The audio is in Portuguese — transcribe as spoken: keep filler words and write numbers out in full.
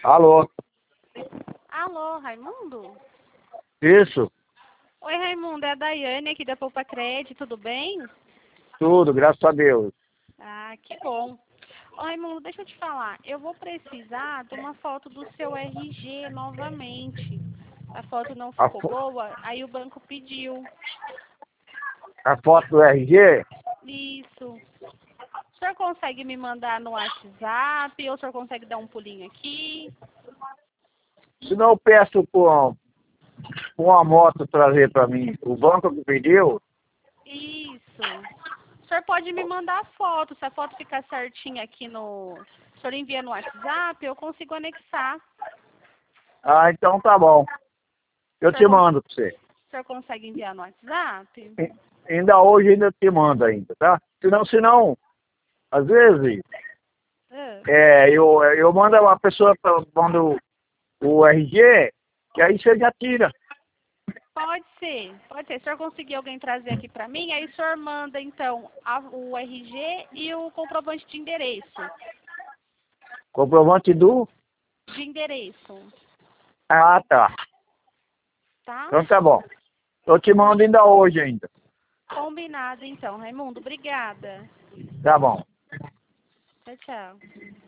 Alô? Alô, Raimundo? Isso, Oi, Raimundo, é a Daiane aqui da Poupa Crédito, tudo bem? tudo, graças a Deus. Ah, que bom. Ô, Raimundo, deixa eu te falar, eu vou precisar de uma foto do seu R G novamente. A foto não A, ficou fo- boa, aí o banco pediu. a foto do R G? Isso. O senhor consegue me mandar no WhatsApp ou o senhor consegue dar um pulinho aqui? Se não, eu peço com, com uma moto trazer para mim. O banco que pediu? Isso. O senhor pode me mandar a foto, se a foto ficar certinha aqui no... O senhor envia no WhatsApp, eu consigo anexar. Ah, então tá bom. O Eu senhor, te cons... mando para você. o senhor consegue enviar no WhatsApp? E- Ainda hoje ainda te mando ainda, tá? Se não, se não, às vezes, Ah, é, eu, eu mando uma pessoa, pra- mando o R G, que aí você já tira. pode ser, pode ser. Se o senhor conseguir alguém trazer aqui pra mim, aí o senhor manda, então, a- o R G e o comprovante de endereço. Comprovante do... De endereço, Ah, tá. tá? Então tá bom. Eu te mando ainda hoje ainda. Combinado, então, Raimundo. Obrigada. Tá bom. Tchau, tchau.